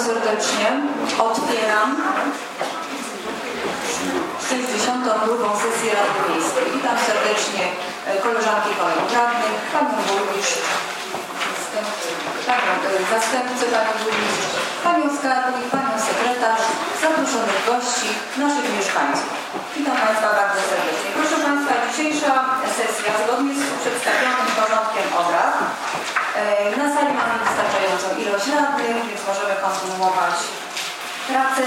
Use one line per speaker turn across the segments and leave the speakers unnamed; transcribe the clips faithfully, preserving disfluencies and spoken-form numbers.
serdecznie. Otwieram sześćdziesiątą drugą sesję Rady Miejskiej. Witam serdecznie koleżanki i kolegów radnych, panią burmistrz, panią zastępcę, panią burmistrz, panią skarbnik, panią sekretarz, zaproszonych gości, naszych mieszkańców. Witam Państwa bardzo serdecznie. Proszę Państwa, dzisiejsza sesja zgodnie z przedstawionym porządkiem obrad. Na sali mamy wystarczającą ilość radnych, więc możemy kontynuować pracę.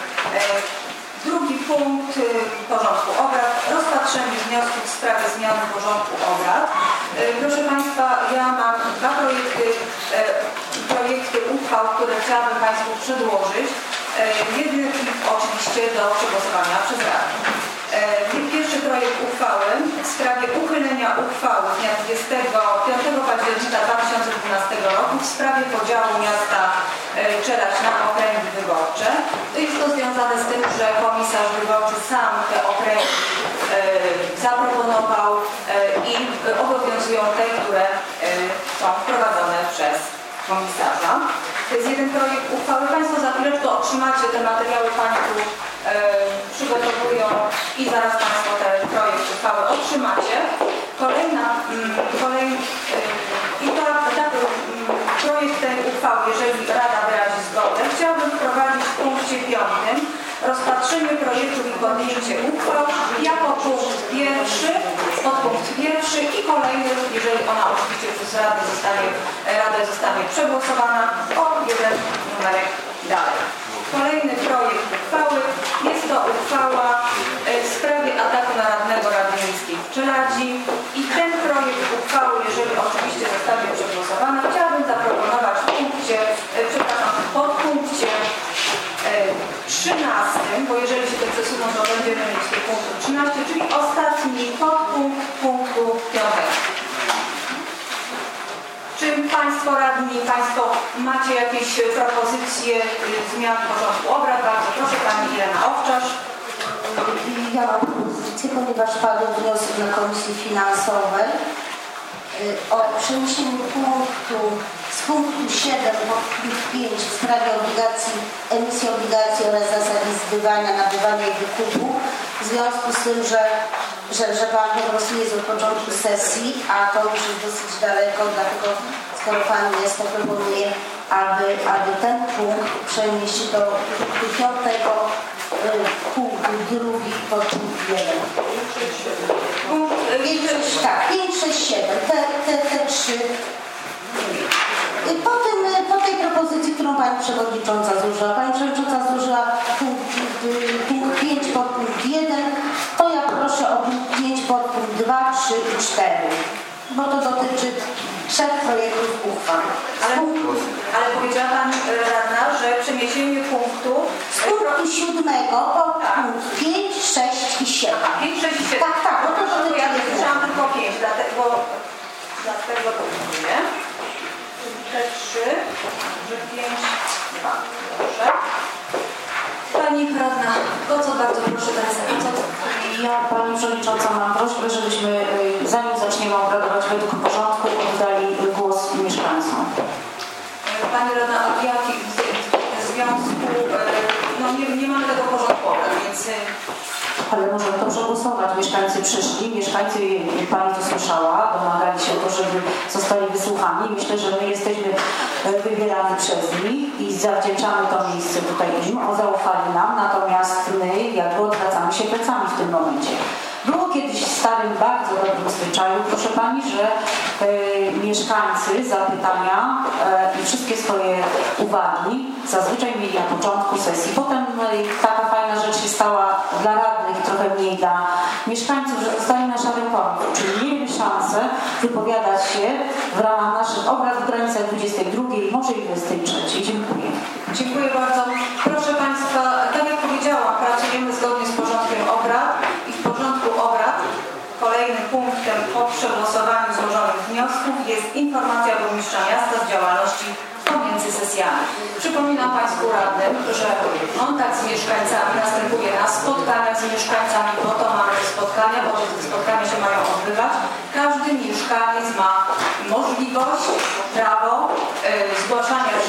Drugi punkt porządku obrad. Rozpatrzenie wniosków w sprawie zmiany porządku obrad. Proszę Państwa, ja mam dwa projekty, projekty uchwał, które chciałabym Państwu przedłożyć. Jeden oczywiście do przegłosowania przez Radę. Pierwszy projekt uchwały w sprawie uchylenia uchwały z dnia dwudziestego piątego października dwa tysiące dwunastego roku w sprawie podziału miasta Czelaś na okręgi wyborcze. Jest to związane z tym, że komisarz wyborczy sam te okręgi zaproponował i obowiązują te, które są wprowadzone przez komisarza. To jest jeden projekt uchwały. Państwo za chwileczkę otrzymacie te materiały, Pani tu e, przygotowują i zaraz Państwo ten projekt uchwały otrzymacie. Kolejna, mm, kolej, e, i to tak, projekt tej uchwały, jeżeli Rada wyrazi zgodę, chciałabym wprowadzić w punkcie piątym rozpatrzenie projektów i podjęcie uchwał jako punkt pierwszy, podpunkt pierwszy i kolejny, jeżeli ona oczywiście przez Radę zostanie, Radę zostanie przegłosowana, o jeden numerek dalej. Kolejny projekt uchwały jest to uchwała w sprawie ataku na radnego Rady Miejskiej w Czeladzi i ten projekt uchwały, jeżeli oczywiście zostanie przegłosowany, chciałabym zaproponować w punkcie, przepraszam, w podpunkcie trzynastym, bo jeżeli się to przesuną, to będziemy mieć w punktu trzynaście, czyli ostatni podpunkt punktu piątego. Czy Państwo radni, Państwo macie jakieś propozycje zmian porządku obrad? Bardzo proszę, Pani Irena Owczarz.
Ja mam propozycję, ponieważ padł wniosek na Komisji Finansowej o przeniesieniu punktu z punktu siedem do punktu pięć w sprawie obligacji, emisji obligacji oraz zasady zbywania, nabywania i wykupu w związku z tym, że, że, że Pan po prostu jest od początku sesji, a to już jest dosyć daleko, dlatego skoro Pan jest, to proponuję, aby, aby ten punkt przenieść do punktu piątego, punktu drugi, podpunkt jeden. Tak, pięć, sześć, siedem, te, te, te trzy. Po, tym, po tej propozycji, którą Pani Przewodnicząca złożyła, Pani Przewodnicząca złożyła punkt, punkt pięć, podpunkt jeden, to ja proszę o punkt pięć, podpunkt dwa, trzy i cztery, bo to dotyczy trzech projektów uchwał.
Ale, ale powiedziała Pani radna, że przeniesienie punktu
z punktu siódmego po punkt pięć, sześć i siedem.
pięć, sześć i siedem.
Tak, tak, bo to dotyczy.
Ja słyszałam tylko pięć, dlatego, dlatego to mówię. Te trzy, że pięć, dwa. Proszę. Pani radna, to co bardzo proszę teraz.
Ja, Pani Przewodnicząca, mam prośbę, żebyśmy zanim zaczniemy obradować według porządku, oddali głos mieszkańcom.
Pani radna, a w jakim związku, no nie, nie mamy tego porządku obrad, więc...
Ale możemy to przegłosować. Mieszkańcy przyszli, mieszkańcy, Pani to słyszała, domagali się o to, żeby zostali wysłuchani. Myślę, że my jesteśmy wybierani przez nich i zawdzięczamy to miejsce tutaj im. Zaufali nam, natomiast my jakby odwracamy się plecami w tym momencie. Było kiedyś starym, bardzo dobrym zwyczaju, proszę Pani, że y, mieszkańcy zapytania y, i wszystkie swoje uwagi zazwyczaj mieli na początku sesji. Potem y, taka fajna rzecz się stała dla radnych, trochę mniej dla mieszkańców, że zostali na szarym końcu, czyli mieli szansę wypowiadać się w ramach naszych obrad w granicach dwudziestej drugiej, może i dwudziestej trzeciej. Dziękuję.
Dziękuję bardzo. Proszę Państwa, tak jak powiedziałam, pracujemy zgodnie z porządkiem obrad i w porządku obrad kolejnym punktem po przegłosowaniu złożonych wniosków jest informacja burmistrza miasta z działalności pomiędzy sesjami. Przypominam Państwu radnym, że kontakt z mieszkańcami następuje na spotkaniach z mieszkańcami, bo to mamy spotkania, bo te spotkania się mają odbywać. Każdy mieszkaniec ma możliwość, prawo yy, zgłaszania wszelkich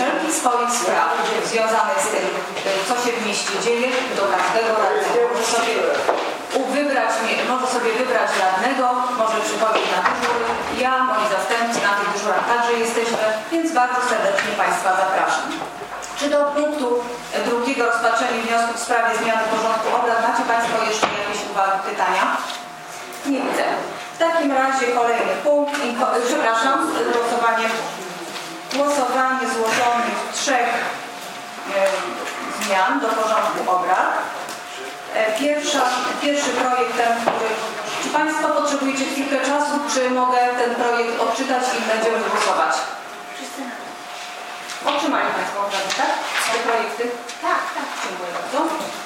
swoich spraw związanych z tym, co się w mieście dzieje, do każdego radnego. Może sobie wybrać, może sobie wybrać radnego, może przychodzić na dyżury. Ja, moi zastępcy na tych dyżurach także jesteśmy, więc bardzo serdecznie Państwa zapraszam. Czy do punktu drugiego rozpatrzenia wniosku w sprawie zmiany porządku obrad macie Państwo jeszcze jakieś uwagi, pytania? Nie widzę. W takim razie kolejny punkt, przepraszam, głosowanie, głosowanie złożonych trzech e, zmian do porządku obrad. E, pierwsza, pierwszy projekt, ten, który, czy Państwo potrzebujecie chwilkę czasu, czy mogę ten projekt odczytać i będziemy głosować? Otrzymali Państwo obrady, tak? Te projekty? Tak, tak. Dziękuję bardzo.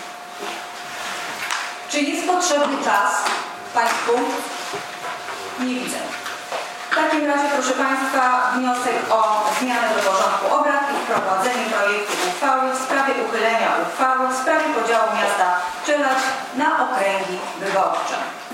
Czy jest potrzebny czas Państwu? Nie widzę. W takim razie, proszę Państwa, wniosek o zmianę do porządku obrad i wprowadzenie projektu uchwały w sprawie uchylenia uchwały w sprawie podziału miasta Czeladź na okręgi wyborcze.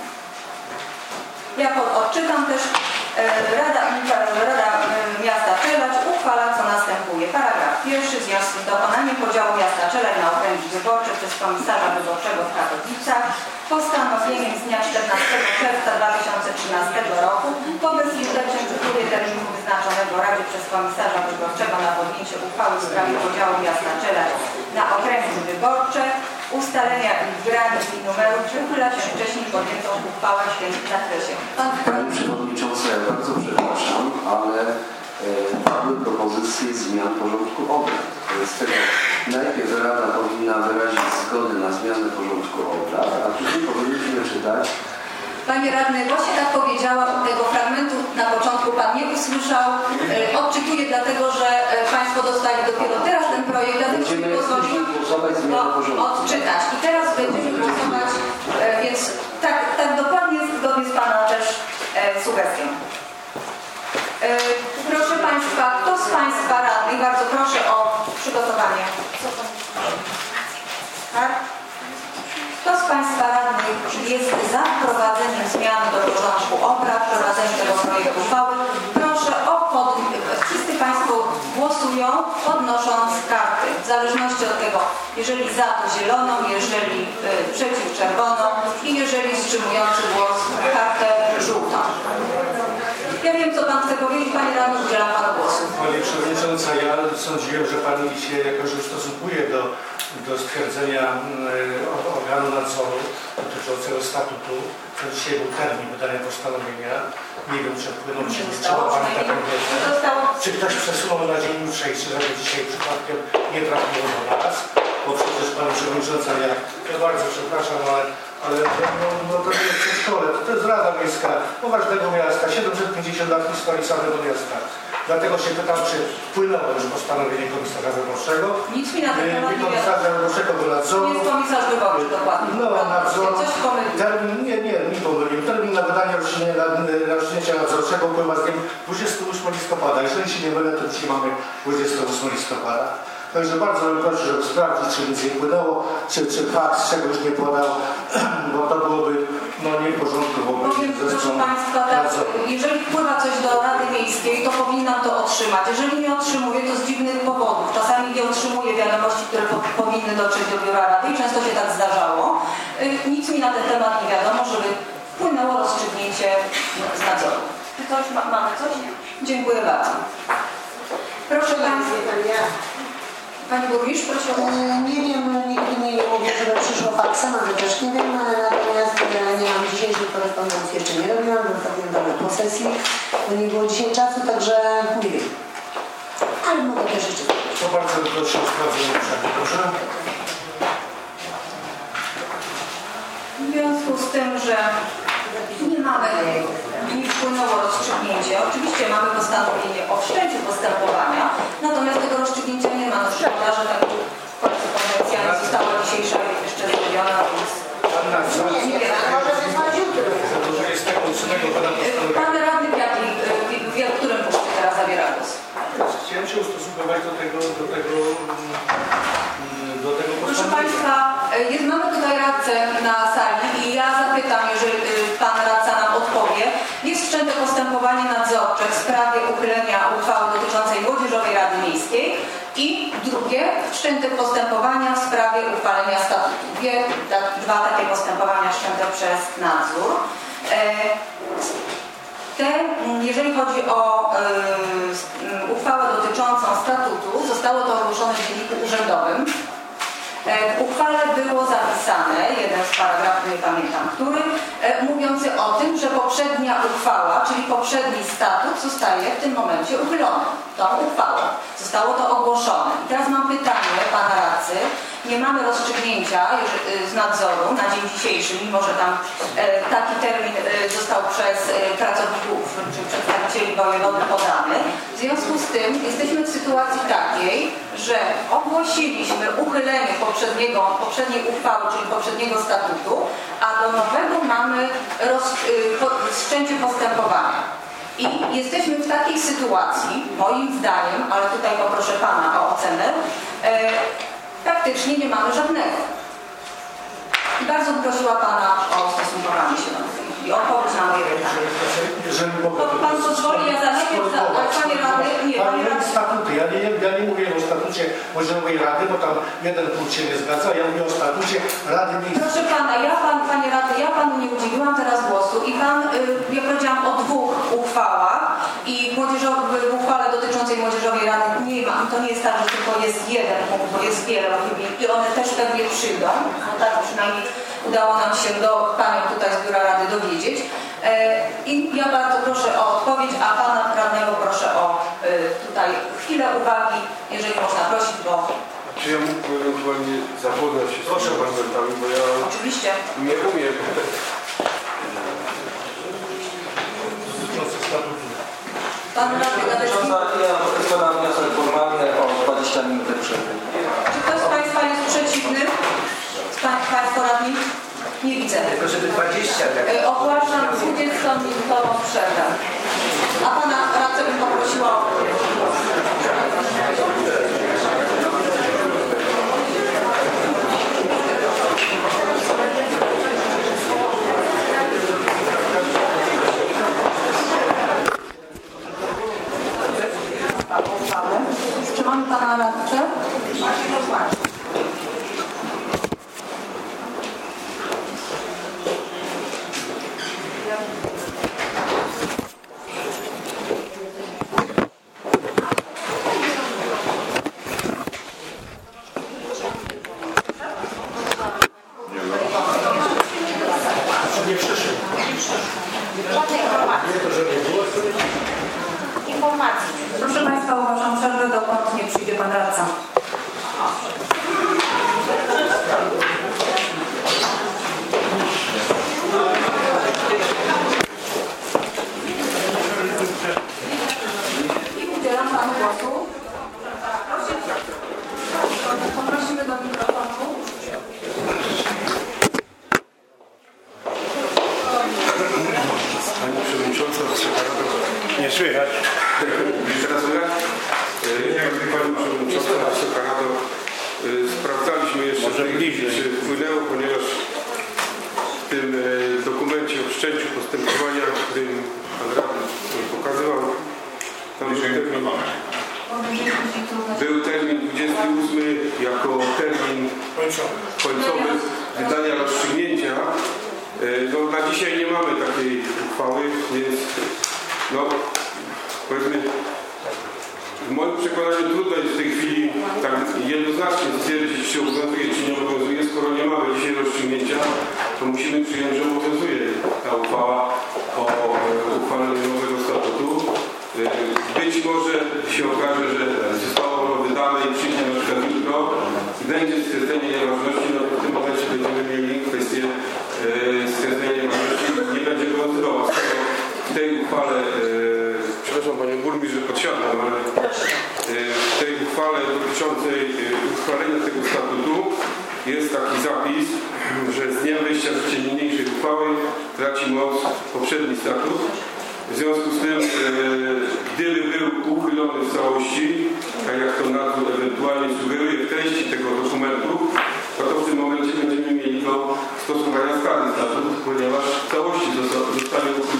Ja odczytam też. Rada, Rada Miasta Czeladź uchwala, co następuje. Paragraf pierwszy. W związku z dokonaniem podziału miasta Czeladź na okręgi wyborcze przez komisarza wyborczego w Katowicach postanowieniem z dnia czternastego czerwca dwa tysiące trzynastego roku po bezlitecznym upływie terminu wyznaczonego Radzie przez komisarza wyborczego na podjęcie uchwały w sprawie podziału miasta Czeladź na okręgi wyborcze, ustalenia ich granic i numerów uchyla się wcześniej podjętą uchwałę w tym zakresie. Pan
Pani Przewodnicząca, ja bardzo przepraszam, ale e, padły propozycje zmian porządku obrad. Wobec tego najpierw Rada powinna wyrazić zgodę na zmianę porządku obrad, a później powinniśmy czytać.
Panie Radny, właśnie tak powiedziałam, tego fragmentu na początku Pan nie usłyszał. E, odczytuję dlatego, że e, Państwo dostali dopiero teraz ten projekt, dlatego
Będziemy
mi pozwolił
go
odczytać. I teraz będziemy głosować, e, więc tak, tak dokładnie zgodnie z Pana też e, sugestią. E, proszę Państwa, kto z Państwa radnych, bardzo proszę o przygotowanie. Tak? Kto z Państwa radnych jest za wprowadzeniem zmian do porządku obrad, wprowadzeniem tego projektu uchwały? Proszę o podniesienie. Wszyscy Państwo głosują podnosząc karty. W zależności od tego, jeżeli za to zieloną, jeżeli y, przeciw czerwoną i jeżeli wstrzymujący głos kartę żółtą. Ja wiem, co Pan chce powiedzieć. Panie Radny, udzielam Panu głosu.
Pani Przewodnicząca, ja sądziłem, że Pani się jakoś ustosunkuje do, do stwierdzenia y, organu nadzoru dotyczącego statutu. To dzisiaj był termin wydania postanowienia. Nie wiem, czy wpłynął, czy nie. Trzeba Pani taką wiedzę. Czy ktoś przesunął na dzień jutrzejszy, żeby dzisiaj przypadkiem nie trafiło do nas? Bo przecież Pani Przewodnicząca, ja, ja bardzo przepraszam, ale, ale no, no to nie jest przedszkole, to, to jest Rada Miejska poważnego miasta, siedemset pięćdziesiąt lat historii samego miasta. Dlatego się pytam, czy wpłynęło już postanowienie komisarza wyborczego.
Nic mi na ten temat nie
komisarza wyborczego do nadzoru.
Nie jest komisarz wyborczy, dokładnie.
No, nadzór.
Coś pomylił.
Termin, nie, nie, mi pomylił. Termin na wydanie rozstrzygnięcia nadzorczego upływa z dniem dwudziestego ósmego listopada. Jeżeli się nie mylę, to dzisiaj mamy dwudziestego ósmego listopada. Także bardzo bym prosił, żeby sprawdzić, czy nic nie płynęło, czy, czy fakt czegoś nie podał, bo to byłoby no, nie w porządku wobec
Powiem, proszę Państwa, tak, jeżeli wpływa coś do Rady Miejskiej, to powinnam to otrzymać. Jeżeli nie otrzymuję, to z dziwnych powodów. Czasami nie otrzymuję wiadomości, które po, powinny dotrzeć do biura Rady i często się tak zdarzało. Y, nic mi na ten temat nie wiadomo, żeby wpłynęło rozstrzygnięcie z nadzoru. Czy coś ma, mamy coś? Dziękuję bardzo. Proszę Państwa. Pani Burmistrz, proszę o...
Nie wiem, nigdy mi nie mówię, żeby przyszło faksem, ale też nie wiem, natomiast nie mam dzisiejszej korespondencji, jeszcze nie robiłam, bo pewnie będę po sesji, bo nie było dzisiaj czasu, także nie wiem. Ale mogę też jeszcze powiedzieć.
To bardzo proszę o sprawdzenie uprzednio, proszę.
W związku z tym, że nie mamy, nie wpłynęło rozstrzygnięcie. Oczywiście mamy postanowienie o wszczęciu postępowania, natomiast tego rozstrzygnięcia nie ma. No szkoda, że tak korespondencja nie została dzisiejsza jeszcze zrobiona, więc...
Nie, nie wiem, może wysłać jutro.
Pan radny Piatli, w którym punkcie teraz zabiera głos?
Chciałem się ustosunkować do tego, do tego, do tego
Proszę Państwa, jest, mamy tutaj radcę na sali i ja zapytam, jeżeli Pan radca nam odpowie. Jest wszczęte postępowanie nadzorcze w sprawie uchylenia uchwały dotyczącej Młodzieżowej Rady Miejskiej i drugie, wszczęte postępowania w sprawie uchwalenia statutu. Dwie, tak, dwa takie postępowania wszczęte przez nadzór. E, Te, jeżeli chodzi o y, uchwałę dotyczącą statutu, zostało to ogłoszone w Dzienniku Urzędowym. W uchwale było zapisane, jeden z paragrafów, nie pamiętam który, mówiący o tym, że poprzednia uchwała, czyli poprzedni statut zostaje w tym momencie uchylony. Tą uchwałą. Zostało to ogłoszone. I teraz mam pytanie pana radcy. Nie mamy rozstrzygnięcia z nadzoru na dzień dzisiejszy, mimo że tam taki termin został przez pracowników czy przedstawicieli wojewody podany. W związku z tym jesteśmy w sytuacji takiej, że ogłosiliśmy uchylenie poprzedniego, poprzedniej uchwały, czyli poprzedniego statutu, a do nowego mamy roz, po, wszczęcie postępowania. I jesteśmy w takiej sytuacji, moim zdaniem, ale tutaj poproszę pana o ocenę, e, praktycznie nie mamy żadnego. I bardzo bym prosiła pana o stosunkowanie się do tego i odpowiedź na moje pytanie.
Jeżeli mogę,
Pan, pan pozwoli, ja za najpierw za, panie radny, nie,
Pan
panie
mówi
radny.
statuty. Ja nie, ja nie mówię o statucie Młodzieżowej Rady, bo tam jeden punkt się nie zgadza. Ja mówię o statucie Rady Miejskiej.
Proszę pana, ja pan, panie radny, ja panu nie udzieliłam teraz głosu i pan, y, ja powiedziałam o dwóch uchwałach i młodzieżowej uchwale dotyczącej Młodzieżowej Rady nie ma. To nie jest tak, że tylko jest jeden punkt, bo jest wiele i one też pewnie przyjdą. No tak przynajmniej udało nam się do panią tutaj z Biura Rady dowiedzieć. I ja bardzo proszę o odpowiedź, a pana radnego proszę o tutaj chwilę uwagi, jeżeli można prosić, bo...
Czy ja mógłbym ewentualnie zapoznać się z
Proszę
tymi
bardzo.
argumentami, bo ja
Oczywiście.
nie umiem.
Dotyczące statutu.
Pan radny Gadecki.
Ja składam wniosek formalny o dwadzieścia minut przerwy.
Czy ktoś z państwa jest przeciwny? Z pań, państwo radni? Nie widzę.
Tylko żeby dwadzieścia tak.
Y, Ogłaszam dwudziestominutową przerwę. A pana radcę bym poprosiła o... Czy mamy pana radcę?
Nie przyszedł.
Informacji.
Proszę państwa, ogłaszam przerwę, dokąd nie przyjdzie pan radca. I udzielam panu głosu. Poprosimy do mikrofonu.
Pani Przewodnicząca, Wysoka Rado, nie słychać. Teraz słychać? Jakby Pani Przewodnicząca, Wysoka Rado, sprawdzaliśmy jeszcze, w tej chwili, czy wpłynęło, ponieważ w tym dokumencie o wszczęciu postępowania, w którym Pan Radny pokazywał, tam był termin, był termin dwudziesty ósmy jako termin końcowy wydania rozstrzygnięcia. No, na dzisiaj nie mamy takiej uchwały, więc no, powiedzmy, w moim przekonaniu trudno jest w tej chwili tak jednoznacznie stwierdzić, czy obowiązuje, czy nie obowiązuje. Skoro nie mamy dzisiaj rozstrzygnięcia, to musimy przyjąć, że obowiązuje ta uchwała o uchwaleniu nowego statutu. Być może się okaże, że zostało ono wydane i przyjdzie na przykład jutro i będzie stwierdzenie nieważności, no to w tym momencie będziemy mieli kwestię stwierdzenia nieważności, nie będzie obowiązywało. Skoro w tej uchwale, e, przepraszam Panią Burmistrz, że podsiadam, ale e, w tej uchwale dotyczącej e, uchwalenia tego statutu jest taki zapis, że z dniem wejścia w życie niniejszej uchwały traci moc poprzedni statut. W związku z tym, e, gdyby był uchylony w całości, tak jak to nadzór ewentualnie sugeruje w treści tego dokumentu, no to w tym momencie będziemy mieli do stosowania stary statut, ponieważ w całości zostanie uchylony.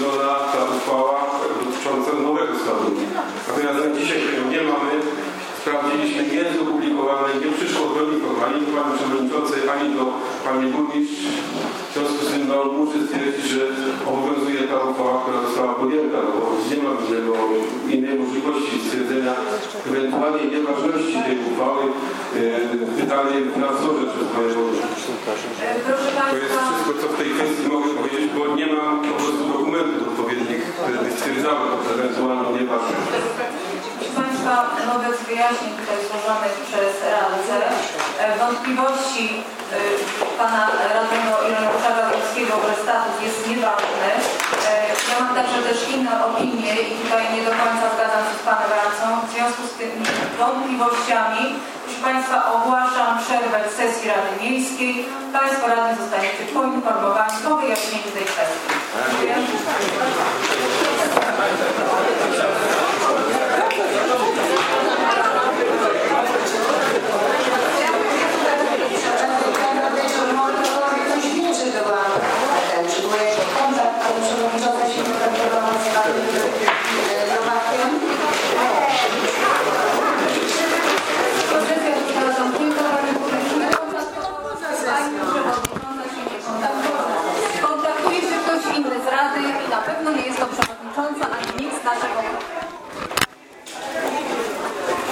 mieliśmy nie jest opublikowane, nie przyszło do nikogo, ani do Pani Przewodniczącej, ani do Pani Burmistrz. W związku z tym no, muszę stwierdzić, że obowiązuje ta uchwała, która została podjęta, no, bo nie ma innego, innej możliwości stwierdzenia ewentualnej nieważności tej uchwały. Yy, pytanie w nadzorze przez Panią Burmistrz.
Proszę
To jest
Państwa,
wszystko, co w tej kwestii mogę powiedzieć, bo nie mam po prostu dokumentów odpowiednich, które by stwierdzały ewentualną nieważność.
Proszę Państwa, wobec wyjaśnień tutaj złożonych przez radcę, e, wątpliwości e, Pana radnego Ireneusza Gawłowskiego, że statut jest nieważny. E, Ja mam także też inne opinie i tutaj nie do końca zgadzam się z Panem radcą. W związku z tymi wątpliwościami, proszę Państwa, ogłaszam przerwę w sesji Rady Miejskiej. Państwo radni zostaniecie poinformowani po wyjaśnieniu tej kwestii. Dziękuję.